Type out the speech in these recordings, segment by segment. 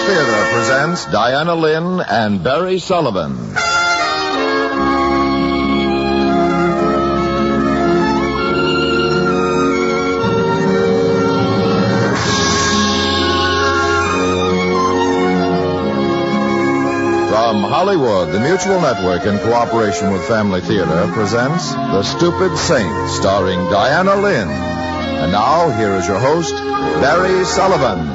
Theater presents Diana Lynn and Barry Sullivan. From Hollywood, the Mutual Network, in cooperation with Family Theater, presents The Stupid Saint, starring Diana Lynn. And now, here is your host, Barry Sullivan.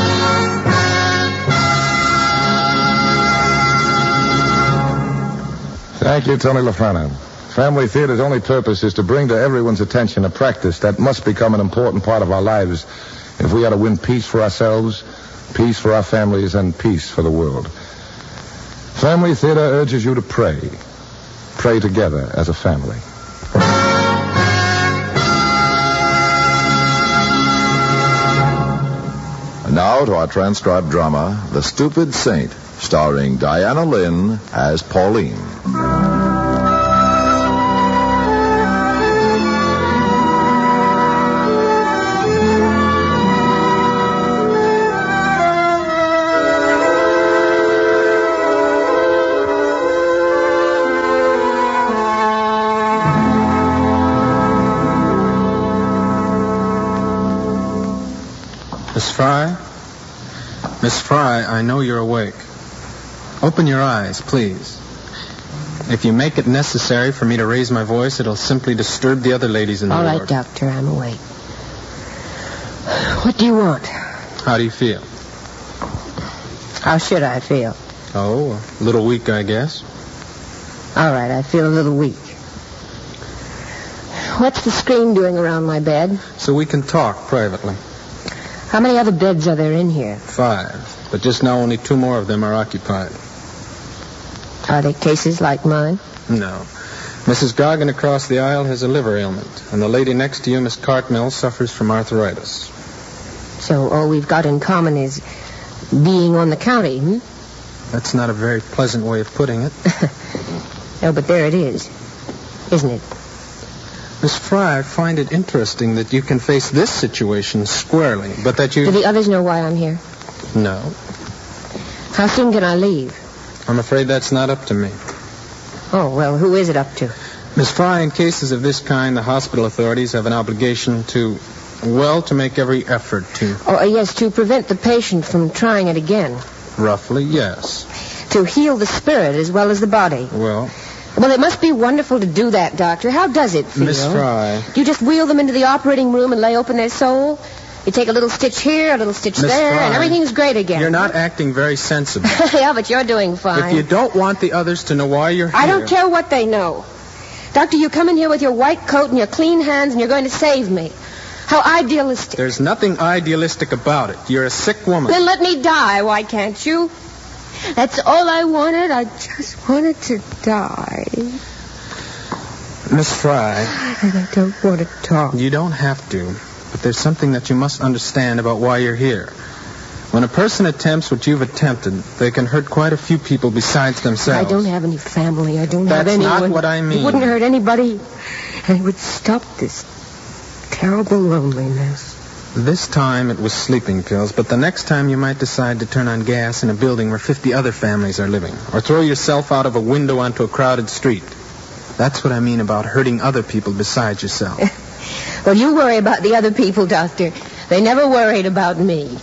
Thank you, Tony LaFrana. Family Theater's only purpose is to bring to everyone's attention a practice that must become an important part of our lives if we are to win peace for ourselves, peace for our families, and peace for the world. Family Theater urges you to pray. Pray together as a family. And now to our transcribed drama, The Stupid Saint, starring Diana Lynn as Pauline. Miss Fry, I know you're awake. Open your eyes, please. If you make it necessary for me to raise my voice, it'll simply disturb the other ladies in the ward. All right, Doctor, I'm awake. What do you want? How do you feel? How should I feel? Oh, a little weak, I guess. All right, I feel a little weak. What's the screen doing around my bed? So we can talk privately. How many other beds are there in here? 5. But just now only 2 more of them are occupied. Are they cases like mine? No. Mrs. Goggin across the aisle has a liver ailment, and the lady next to you, Miss Cartmel, suffers from arthritis. So all we've got in common is being on the county, hmm? That's not a very pleasant way of putting it. No, but there it is, isn't it? Miss Fry, I find it interesting that you can face this situation squarely, but that you... Do the others know why I'm here? No. How soon can I leave? I'm afraid that's not up to me. Oh, well, who is it up to? Miss Fry, in cases of this kind, the hospital authorities have an obligation to make every effort to... Oh, yes, to prevent the patient from trying it again. Roughly, yes. To heal the spirit as well as the body. Well, it must be wonderful to do that, Doctor. How does it feel? Miss Fry. Do you just wheel them into the operating room and lay open their soul? You take a little stitch here, a little stitch Miss there, Fry, and everything's great again. You're not acting very sensible. Yeah, but you're doing fine. If you don't want the others to know why you're here... I don't care what they know. Doctor, you come in here with your white coat and your clean hands, and you're going to save me. How idealistic. There's nothing idealistic about it. You're a sick woman. Then let me die, why can't you? That's all I wanted. I just wanted to die. Miss Fry. And I don't want to talk. You don't have to. But there's something that you must understand about why you're here. When a person attempts what you've attempted, they can hurt quite a few people besides themselves. I don't have any family. I don't have anyone. That's not what I mean. It wouldn't hurt anybody. And it would stop this terrible loneliness. This time it was sleeping pills, but the next time you might decide to turn on gas in a building where 50 other families are living, or throw yourself out of a window onto a crowded street. That's what I mean about hurting other people besides yourself. Well, you worry about the other people, Doctor. They never worried about me.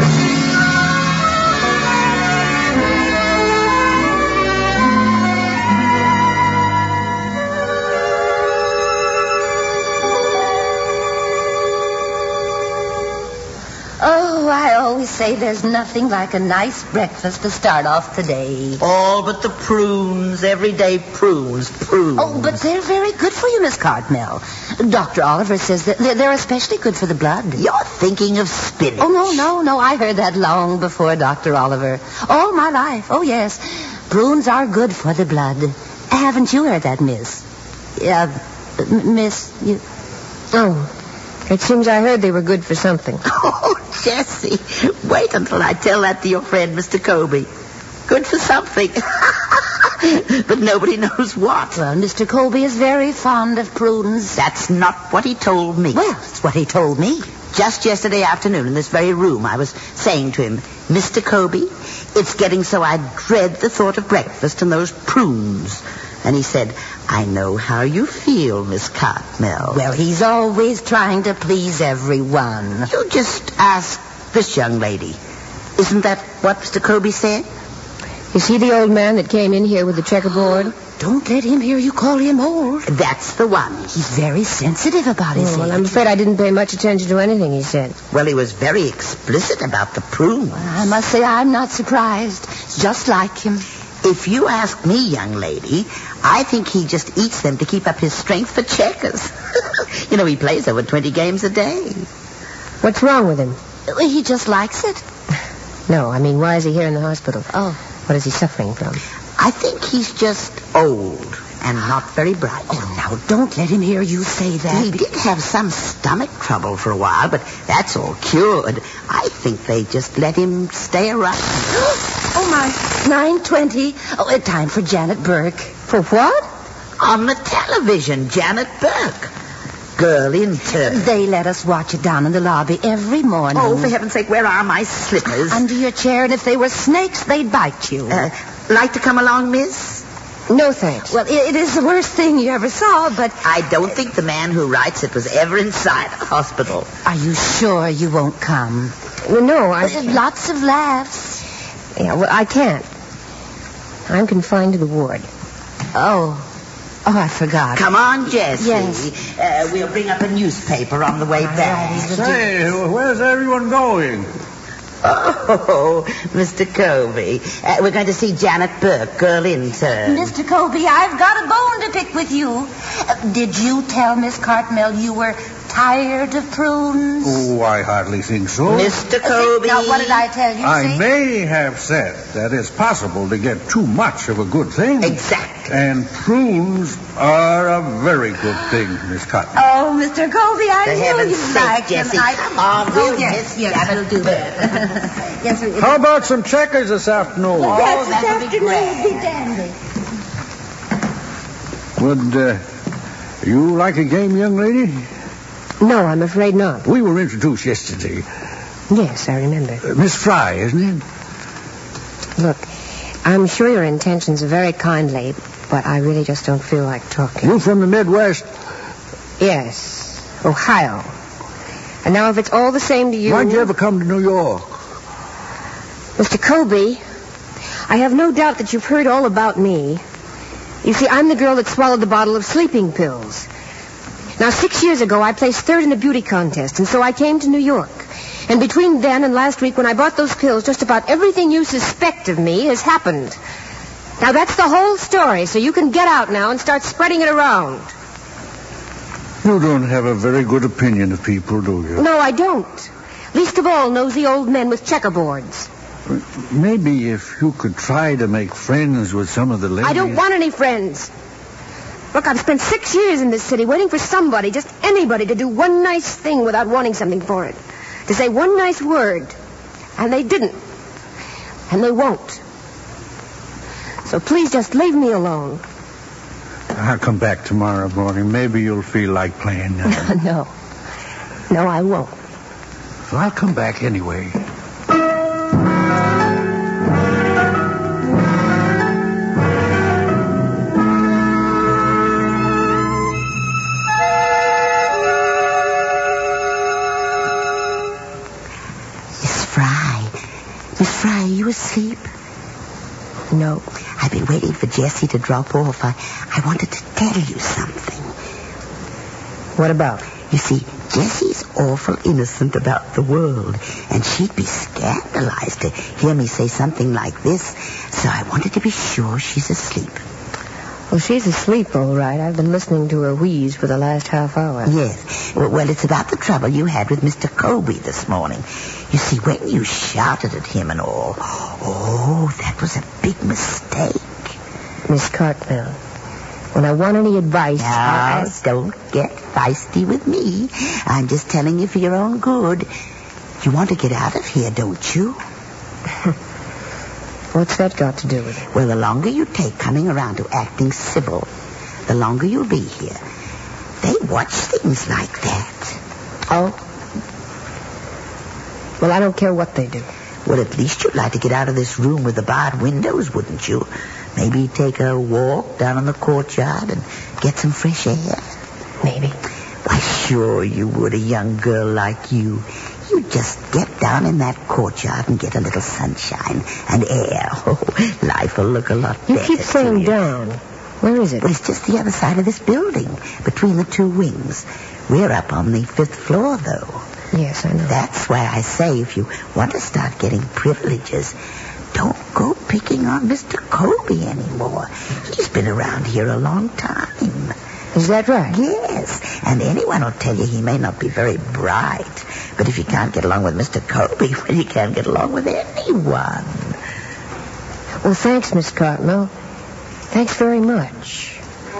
Oh, I always say there's nothing like a nice breakfast to start off the day. All but the prunes, everyday prunes. Oh, but they're very good for you, Miss Cartmel. Dr. Oliver says that they're especially good for the blood. You're thinking of spinach. Oh, no. I heard that long before Dr. Oliver. All my life. Oh, yes. Prunes are good for the blood. Haven't you heard that, miss? Miss, you... Oh, it seems I heard they were good for something. Oh, Jessie, wait until I tell that to your friend, Mr. Colby. Good for something. But nobody knows what. Well, Mr. Colby is very fond of prunes. That's not what he told me. Well, it's what he told me. Just yesterday afternoon in this very room, I was saying to him, Mr. Kobe, it's getting so I dread the thought of breakfast and those prunes. And he said, I know how you feel, Miss Cartmel. Well, he's always trying to please everyone. You just ask this young lady. Isn't that what Mr. Kobe said? Is he the old man that came in here with the checkerboard? Don't let him hear you call him old. That's the one. He's very sensitive about his Well, age. I'm afraid I didn't pay much attention to anything he said. Well, he was very explicit about the prunes. I must say I'm not surprised. It's just like him. If you ask me, young lady, I think he just eats them to keep up his strength for checkers. You know, he plays over 20 games a day. What's wrong with him? He just likes it. No, I mean, why is he here in the hospital? Oh. What is he suffering from? I think he's just old and not very bright. Oh, now, don't let him hear you say that. He did have some stomach trouble for a while, but that's all cured. I think they just let him stay around. Oh, my. 9:20. Oh, time for Janet Burke. For what? On the television, Janet Burke. Girl intern. They let us watch it down in the lobby every morning. Oh, for heaven's sake, where are my slippers? Under your chair, and if they were snakes, they'd bite you. Like to come along, miss? No, thanks. Well, it is the worst thing you ever saw, but... I don't think the man who writes it was ever inside a hospital. Are you sure you won't come? Well, no, Lots of laughs. Yeah, well, I can't. I'm confined to the ward. Oh, I forgot. Come on, Jessie. Yes. We'll bring up a newspaper on the way back. Say, where's everyone going? Oh, Mr. Kobe. We're going to see Janet Burke, girl intern. Mr. Kobe, I've got a bone to pick with you. Did you tell Miss Cartmel you were tired of prunes? Oh, I hardly think so. Mr. Kobe. Now, what did I tell you? I may have said that it's possible to get too much of a good thing. Exactly. And prunes are a very good thing, Miss Cotton. Oh, Mr. Kobe, I For knew heaven's you sake, liked Jessie, them. come on, we'll yes, miss we'll do that. Yes, we How about some checkers this afternoon? Yes, this that would be afternoon would be dandy. Would you like a game, young lady? No, I'm afraid not. We were introduced yesterday. Yes, I remember. Miss Fry, isn't it? Look, I'm sure your intentions are very kindly, but I really just don't feel like talking. You from the Midwest? Yes, Ohio. And now if it's all the same to you... Why'd you ever come to New York? Mr. Kobe, I have no doubt that you've heard all about me. You see, I'm the girl that swallowed the bottle of sleeping pills. Now, 6 years ago, I placed third in a beauty contest, and so I came to New York. And between then and last week, when I bought those pills, just about everything you suspect of me has happened. Now, that's the whole story, so you can get out now and start spreading it around. You don't have a very good opinion of people, do you? No, I don't. Least of all nosy old men with checkerboards. Maybe if you could try to make friends with some of the ladies... I don't want any friends. Look, I've spent 6 years in this city waiting for somebody, just anybody, to do one nice thing without wanting something for it. To say one nice word. And they didn't. And they won't. So please just leave me alone. I'll come back tomorrow morning. Maybe you'll feel like playing now. No. No, I won't. So I'll come back anyway. Miss Fry, are you asleep? No. I've been waiting for Jessie to drop off. I wanted to tell you something. What about? You see, Jessie's awful innocent about the world, and she'd be scandalized to hear me say something like this, so I wanted to be sure she's asleep. Well, she's asleep, all right. I've been listening to her wheeze for the last half hour. Yes. Well, it's about the trouble you had with Mr. Kobe this morning. You see, when you shouted at him and all, that was a big mistake. Miss Cartmel, when I want any advice... Now, don't get feisty with me. I'm just telling you for your own good. You want to get out of here, don't you? What's that got to do with it? Well, the longer you take coming around to acting civil, the longer you'll be here. They watch things like that. Oh? Well, I don't care what they do. Well, at least you'd like to get out of this room with the barred windows, wouldn't you? Maybe take a walk down in the courtyard and get some fresh air. Maybe. Why, sure you would, a young girl like you. You'd just get down in that courtyard and get a little sunshine and air. Oh, life will look a lot better. You keep saying down. Where is it? Well, it's just the other side of this building, between the two wings. We're up on the 5th floor, though. Yes, I know. That's why I say if you want to start getting privileges, don't go picking on Mr. Colby anymore. He's been around here a long time. Is that right? Yes, and anyone will tell you he may not be very bright, but if you can't get along with Mr. Colby, well, you can't get along with anyone. Well, thanks, Miss Cartmel. Thanks very much.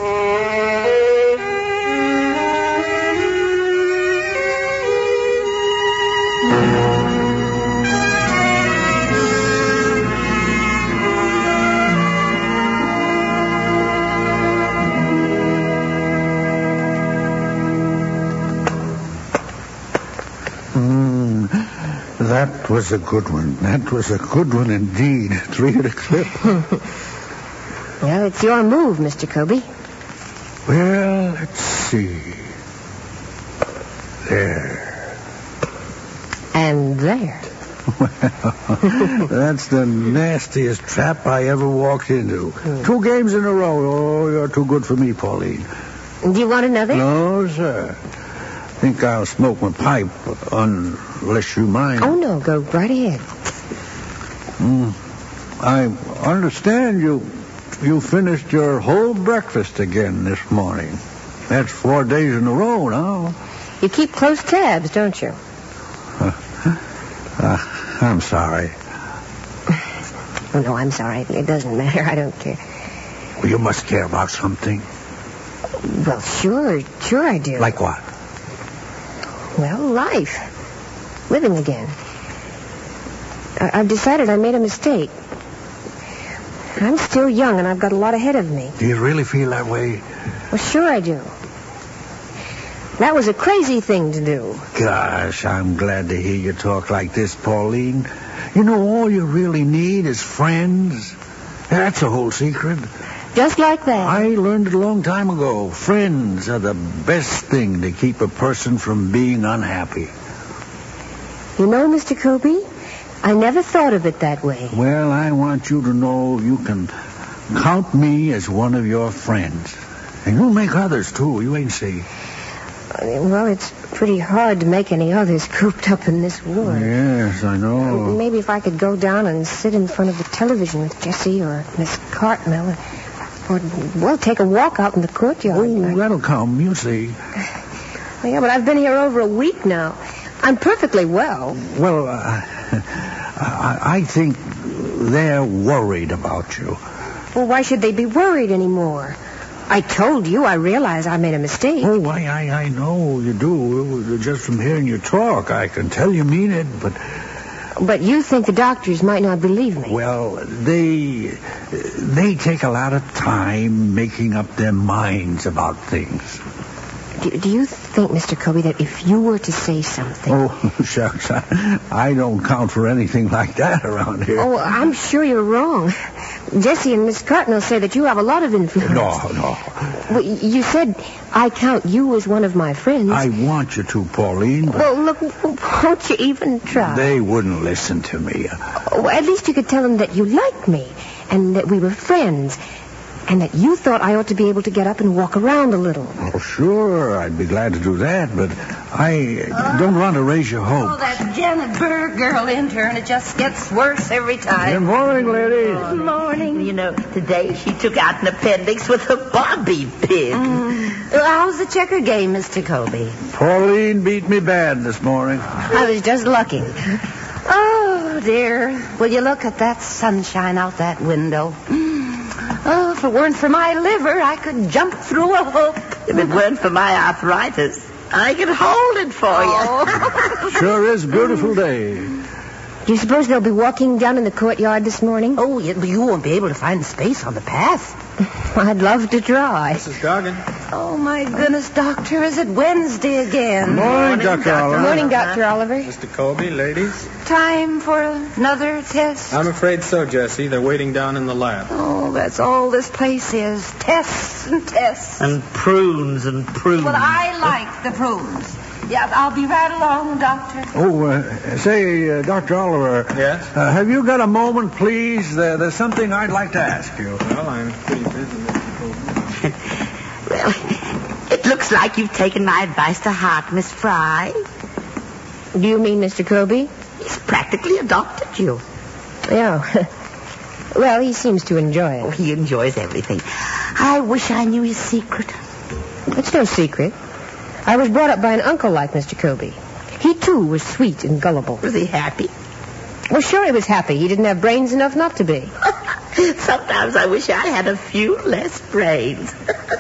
That was a good one. That was a good one indeed. 3 at a clip. Well, it's your move, Mr. Colby. Well, let's see. There. And there. Well, that's the nastiest trap I ever walked into. 2 games in a row. Oh, you're too good for me, Pauline. Do you want another? No, sir. I think I'll smoke my pipe unless you mind. Oh, no. Go right ahead. I understand you finished your whole breakfast again this morning. That's 4 days in a row now. You keep close tabs, don't you? I'm sorry. Oh, no, I'm sorry. It doesn't matter. I don't care. Well, you must care about something. Well, sure I do. Like what? Well, life. Living again. I've decided I made a mistake. I'm still young, and I've got a lot ahead of me. Do you really feel that way? Well, sure I do. That was a crazy thing to do. Gosh, I'm glad to hear you talk like this, Pauline. You know, all you really need is friends. That's the whole secret. Just like that. I learned it a long time ago. Friends are the best thing to keep a person from being unhappy. You know, Mr. Colby, I never thought of it that way. Well, I want you to know you can count me as one of your friends. And you'll make others, too. You ain't see. Well, it's pretty hard to make any others cooped up in this ward. Yes, I know. Maybe if I could go down and sit in front of the television with Jessie or Miss Cartmel, or, well, take a walk out in the courtyard. Oh, that'll come. You'll see. Yeah, but I've been here over a week now. I'm perfectly well. Well, I think they're worried about you. Well, why should they be worried anymore? I told you I realize I made a mistake. Oh, I know you do. Just from hearing you talk, I can tell you mean it, but... But you think the doctors might not believe me. Well, they take a lot of time making up their minds about things. Do you think, Mr. Colby, that if you were to say something... Oh, shucks, I don't count for anything like that around here. Oh, I'm sure you're wrong. Jessie and Miss Cartmel say that you have a lot of influence. No. Well, you said I count you as one of my friends. I want you to, Pauline. But well, look, won't you even try? They wouldn't listen to me. Oh, at least you could tell them that you liked me and that we were friends. And that you thought I ought to be able to get up and walk around a little. Oh, sure, I'd be glad to do that, but I don't want to raise your hopes. Oh, that Janet Burr girl intern, it just gets worse every time. Good morning, ladies. Good morning. You know, today she took out an appendix with a bobby pin. Well, how's the checker game, Mr. Colby? Pauline beat me bad this morning. I was just lucky. Oh, dear. Will you look at that sunshine out that window? Oh, if it weren't for my liver, I could jump through a hoop. If it weren't for my arthritis, I could hold it for you. Sure is a beautiful day. Do you suppose they'll be walking down in the courtyard this morning? Oh, yeah, but you won't be able to find space on the path. I'd love to try. Mrs. Goggin. Oh, my goodness, Doctor, is it Wednesday again? Morning, Dr. Oliver. Morning, Dr. Oliver. Mr. Colby, ladies. Time for another test? I'm afraid so, Jessie. They're waiting down in the lab. Oh, that's all this place is. Tests and tests. And prunes and prunes. Well, I like the prunes. Yeah, I'll be right along, Doctor. Oh, say, Dr. Oliver. Yes? Have you got a moment, please? There's something I'd like to ask you. Well, I'm pretty busy, Mr. Colby. Well, it looks like you've taken my advice to heart, Miss Fry. Do you mean Mr. Kobe? He's practically adopted you. Yeah. Well, he seems to enjoy Oh, it. he enjoys everything. I wish I knew his secret. It's no secret. I was brought up by an uncle like Mr. Kobe. He, too, was sweet and gullible. Was he happy? Well, sure he was happy. He didn't have brains enough not to be. Sometimes I wish I had a few less brains.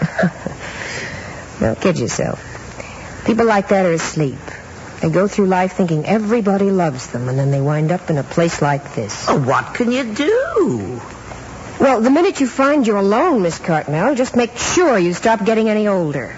Don't kid yourself. People like that are asleep. They go through life thinking everybody loves them, and then they wind up in a place like this. Oh, what can you do? Well, the minute you find you're alone, Miss Cartmel, just make sure you stop getting any older.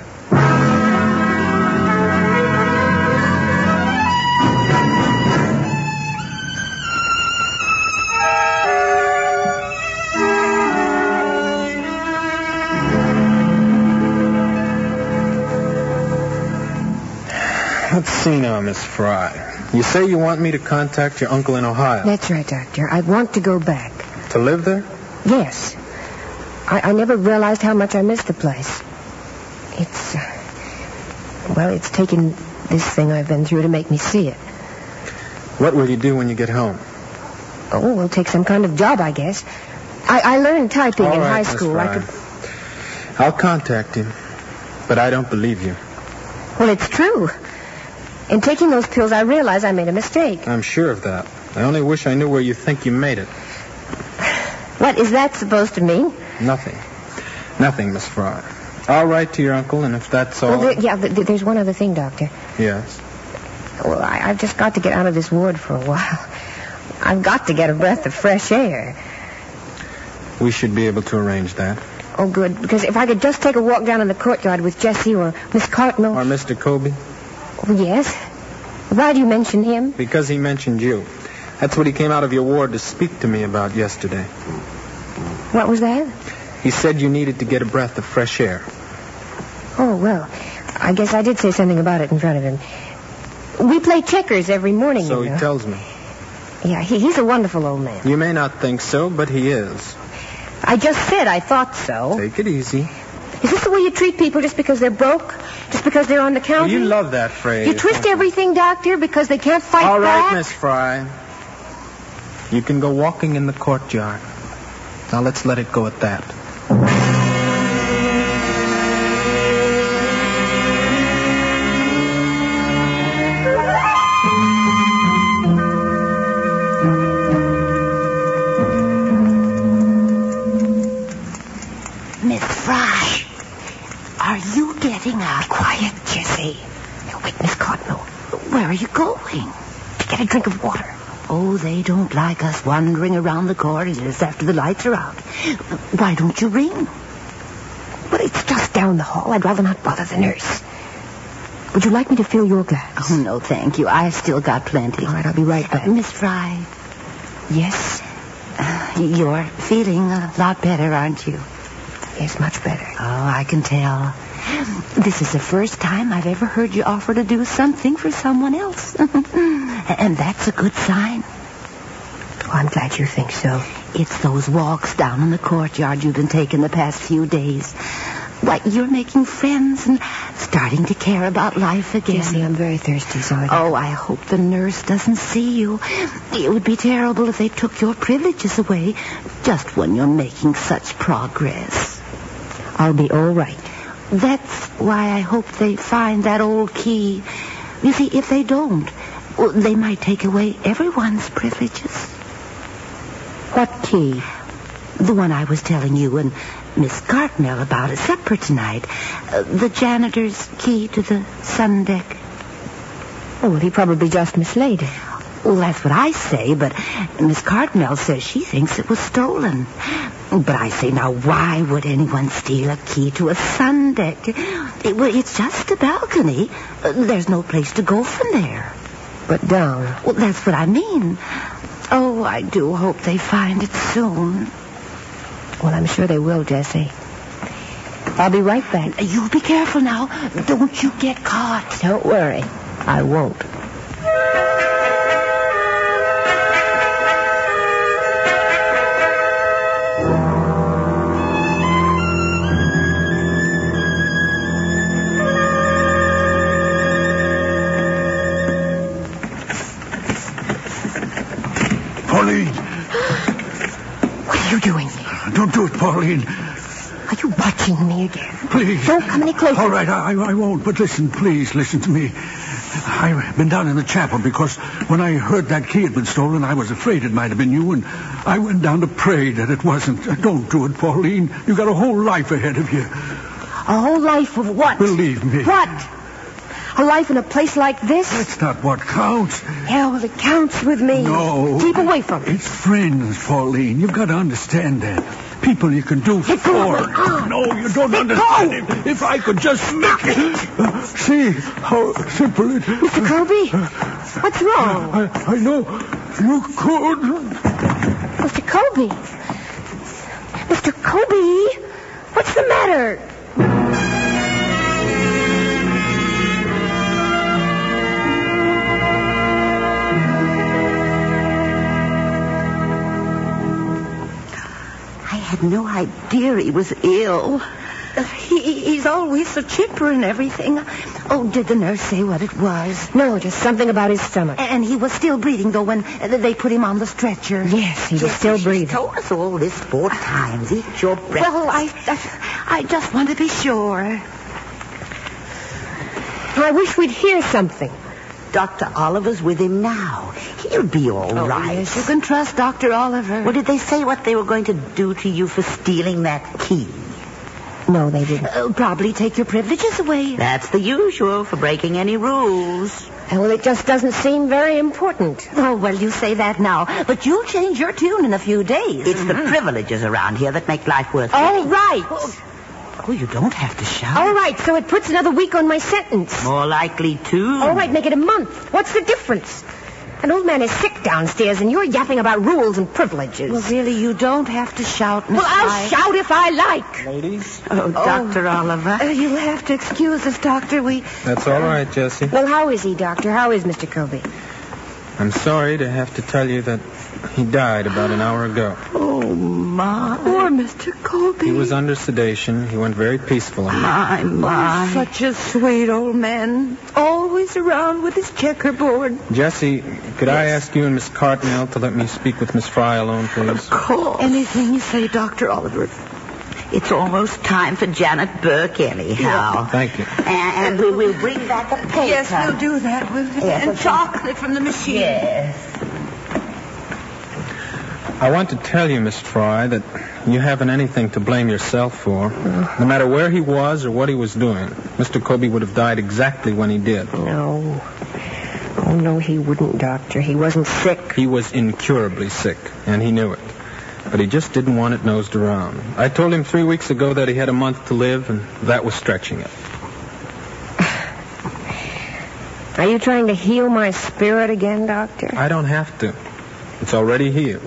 Let's see now, Miss Fry. You say you want me to contact your uncle in Ohio. That's right, Doctor. I want to go back. To live there? Yes. I never realized how much I missed the place. It's, well, it's taken this thing I've been through to make me see it. What will you do when you get home? Oh, we'll take some kind of job, I guess. I learned typing All in right, high Miss school. Fry. I'll contact him, but I don't believe you. Well, it's true. In taking those pills, I realized I made a mistake. I'm sure of that. I only wish I knew where you think you made it. What is that supposed to mean? Nothing. Nothing, Miss Fry. I'll write to your uncle, and if that's all... Well, there's one other thing, Doctor. Yes. Well, I've just got to get out of this ward for a while. I've got to get a breath of fresh air. We should be able to arrange that. Oh, good. Because if I could just take a walk down in the courtyard with Jessie or Miss Cartmel... Or Mr. Kobe? Oh, yes? Why do you mention him? Because he mentioned you. That's what he came out of your ward to speak to me about yesterday. What was that? He said you needed to get a breath of fresh air. Oh, well, I guess I did say something about it in front of him. We play checkers every morning, So you know. he tells me. Yeah, he's a wonderful old man. You may not think so, but he is. I just said I thought so. Take it easy. Is this the way you treat people just because they're broke? Just because they're on the counter? Well, you love that phrase. You twist everything, Doctor, because they can't fight All right, back? Miss Fry. You can go walking in the courtyard. Now let's let it go at that. Miss Fry, are you getting up? Quiet, Jessie. Now, wait, Miss Cartmel. Where are you going? To get a drink of water. Oh, they don't like us wandering around the corridors after the lights are out. Why don't you ring? But it's just down the hall. I'd rather not bother the nurse. Would you like me to fill your glass? Oh, no, thank you. I've still got plenty. All right, I'll be right back. Miss Fry, Yes? you're feeling a lot better, aren't you? Yes, much better. Oh, I can tell. This is the first time I've ever heard you offer to do something for someone else. And that's a good sign. Oh, I'm glad you think so. It's those walks down in the courtyard you've been taking the past few days. Why, you're making friends and starting to care about life again. Jessie, I'm very thirsty, so Oh, I hope the nurse doesn't see you. It would be terrible if they took your privileges away just when you're making such progress. I'll be all right. That's why I hope they find that old key. You see, if they don't, well, they might take away everyone's privileges. What key? The one I was telling you and Miss Cartmel about at supper tonight. The janitor's key to the sun deck. Oh, well, he probably just mislaid it. Well, that's what I say, but Miss Cartmel says she thinks it was stolen. But I say, now, why would anyone steal a key to a sun deck? It's just a balcony. There's no place to go from there. But down. Well, that's what I mean. Oh, I do hope they find it soon. Well, I'm sure they will, Jessie. I'll be right back. You be careful now. Don't you get caught. Don't worry. I won't. Pauline! What are you doing here? Don't do it, Pauline. Are you watching me again? Please. Don't come any closer. All right, I won't. But listen, please, listen to me. I've been down in the chapel because when I heard that key had been stolen, I was afraid it might have been you, and I went down to pray that it wasn't. Don't do it, Pauline. You've got a whole life ahead of you. A whole life of what? Believe me. What? A life in a place like this? That's not what counts. Yeah, well, it counts with me. No. Keep away from it. It's friends, Pauline. You've got to understand that. People you can do for. No, you don't understand it. If I could just make it. See how simple it is. Mr. Kobe, what's wrong? I know you could. Mr. Kobe. Mr. Kobe, what's the matter? I had no idea he was ill. He's always so chipper and everything. Oh, did the nurse say what it was? No, just something about his stomach. And he was still breathing, though, when they put him on the stretcher. Yes, he was still breathing. She's told us all this 4 times. Eat your breakfast. Well, I just want to be sure. I wish we'd hear something. Dr. Oliver's with him now. He'll be all right. Yes, you can trust Dr. Oliver. Well, did they say what they were going to do to you for stealing that key? No, they didn't. Probably take your privileges away. That's the usual for breaking any rules. Well, it just doesn't seem very important. Oh, well, you say that now. But you'll change your tune in a few days. It's the privileges around here that make life worth All living. right. Oh, you don't have to shout. All right, so it puts another week on my sentence. More likely to. All right, make it a month. What's the difference? An old man is sick downstairs, and you're yapping about rules and privileges. Well, really, you don't have to shout, Miss Well, I'll shout if I like. Ladies? Oh, Dr. Oliver. You'll have to excuse us, Doctor. That's all right, Jessie. Well, how is he, Doctor? How is Mr. Kobe? I'm sorry to have to tell you that he died about an hour ago. Oh, my. Poor Mr. Colby. He was under sedation. He went very peacefully. My. Such a sweet old man. Always around with his checkerboard. Jessie, could I ask you and Miss Cartmel to let me speak with Miss Fry alone, please? Of course. Anything you say, Dr. Oliver. It's almost time for Janet Burke anyhow. Thank you. And we will bring back a paper. Yes, we'll do that. And chocolate from the machine. Yes. I want to tell you, Miss Fry, that you haven't anything to blame yourself for. No matter where he was or what he was doing, Mr. Kobe would have died exactly when he did. No. Oh, no, he wouldn't, Doctor. He wasn't sick. He was incurably sick, and he knew it. But he just didn't want it nosed around. I told him 3 weeks ago that he had a month to live, and that was stretching it. Are you trying to heal my spirit again, Doctor? I don't have to. It's already healed.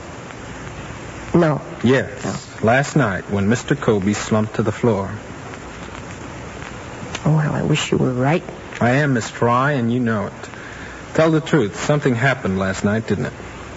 No. Yes. No. Last night, when Mr. Kobe slumped to the floor. Oh, well, I wish you were right. I am, Miss Fry, and you know it. Tell the truth. Something happened last night, didn't it?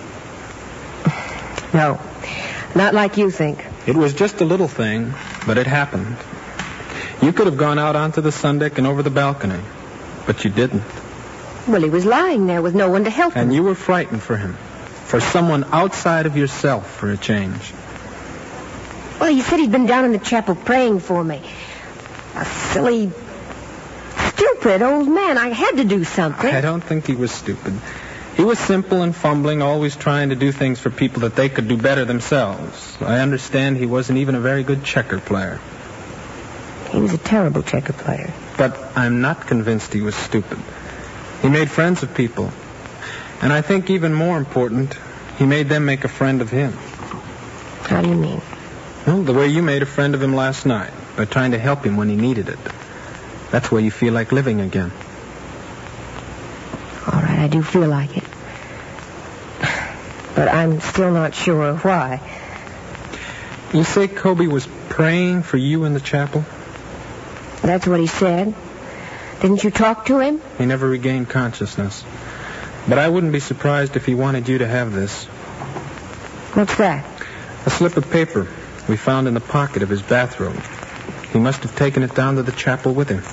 No. Not like you think. It was just a little thing, but it happened. You could have gone out onto the sun deck and over the balcony, but you didn't. Well, he was lying there with no one to help him. And you were frightened for him. For someone outside of yourself, for a change. Well, he said he'd been down in the chapel praying for me. A silly, stupid old man. I had to do something. I don't think he was stupid. He was simple and fumbling, always trying to do things for people that they could do better themselves. I understand he wasn't even a very good checker player. He was a terrible checker player. But I'm not convinced he was stupid. He made friends with people. And I think even more important, he made them make a friend of him. How do you mean? Well, the way you made a friend of him last night, by trying to help him when he needed it. That's where you feel like living again. All right, I do feel like it. But I'm still not sure why. You say Kobe was praying for you in the chapel? That's what he said. Didn't you talk to him? He never regained consciousness. But I wouldn't be surprised if he wanted you to have this. What's that? A slip of paper we found in the pocket of his bathrobe. He must have taken it down to the chapel with him.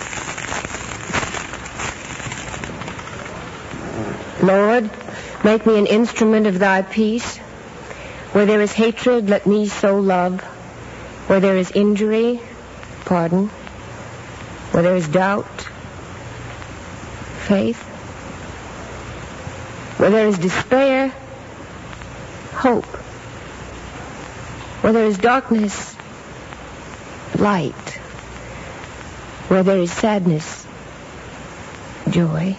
Lord, make me an instrument of thy peace. Where there is hatred, let me sow love. Where there is injury, pardon. Where there is doubt, faith. Where there is despair, hope. Where there is darkness, light. Where there is sadness, joy.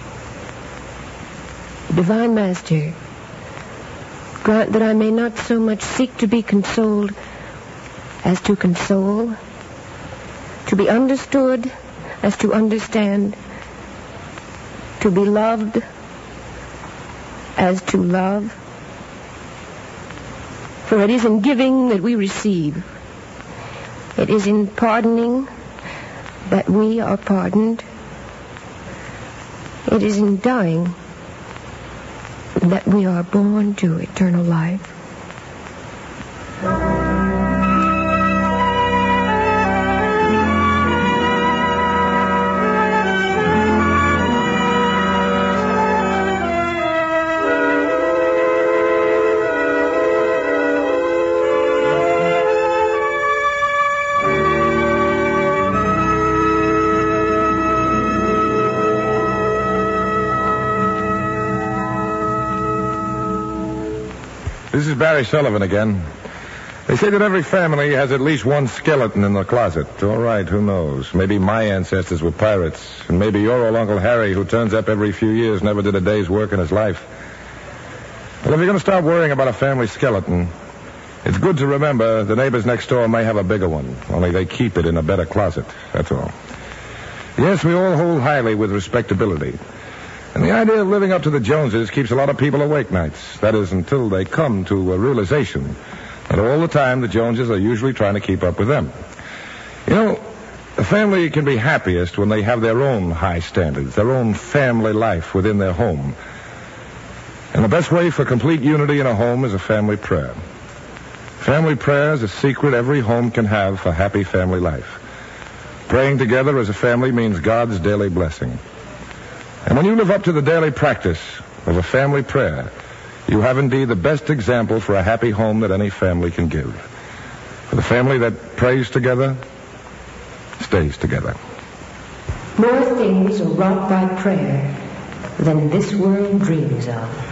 Divine Master, grant that I may not so much seek to be consoled as to console, to be understood as to understand, to be loved as to love. For it is in giving that we receive. It is in pardoning that we are pardoned. It is in dying that we are born to eternal life. This is Barry Sullivan again. They say that every family has at least one skeleton in the closet. All right, who knows? Maybe my ancestors were pirates, and maybe your old Uncle Harry, who turns up every few years, never did a day's work in his life. Well, if you're going to start worrying about a family skeleton, it's good to remember the neighbors next door may have a bigger one, only they keep it in a better closet, that's all. Yes, we all hold highly with respectability. And the idea of living up to the Joneses keeps a lot of people awake nights. That is, until they come to a realization that all the time the Joneses are usually trying to keep up with them. You know, a family can be happiest when they have their own high standards, their own family life within their home. And the best way for complete unity in a home is a family prayer. Family prayer is a secret every home can have for happy family life. Praying together as a family means God's daily blessing. And when you live up to the daily practice of a family prayer, you have indeed the best example for a happy home that any family can give. For the family that prays together, stays together. More things are wrought by prayer than this world dreams of.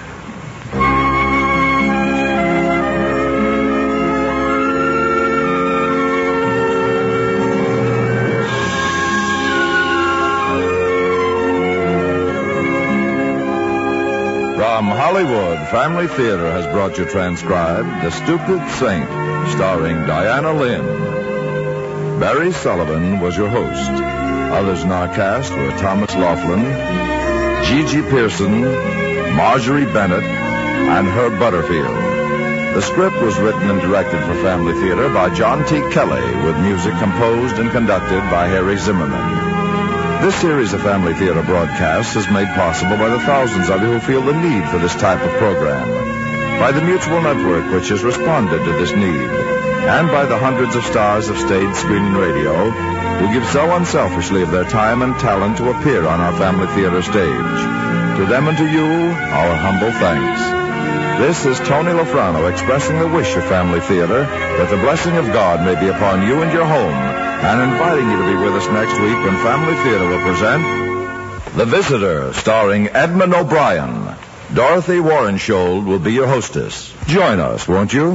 From Hollywood, Family Theater has brought you transcribed The Stupid Saint, starring Diana Lynn. Barry Sullivan was your host. Others in our cast were Thomas Laughlin, Gigi Pearson, Marjorie Bennett, and Herb Butterfield. The script was written and directed for Family Theater by John T. Kelly, with music composed and conducted by Harry Zimmerman. This series of Family Theater broadcasts is made possible by the thousands of you who feel the need for this type of program, by the Mutual Network, which has responded to this need, and by the hundreds of stars of stage, screen, and radio who give so unselfishly of their time and talent to appear on our Family Theater stage. To them and to you, our humble thanks. This is Tony Lafrano expressing the wish of Family Theater that the blessing of God may be upon you and your home, and inviting you to be with us next week when Family Theater will present The Visitor, starring Edmund O'Brien. Dorothy Warrenshold will be your hostess. Join us, won't you?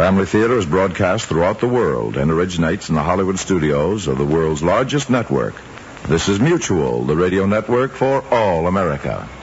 Family Theater is broadcast throughout the world and originates in the Hollywood studios of the world's largest network. This is Mutual, the radio network for all America.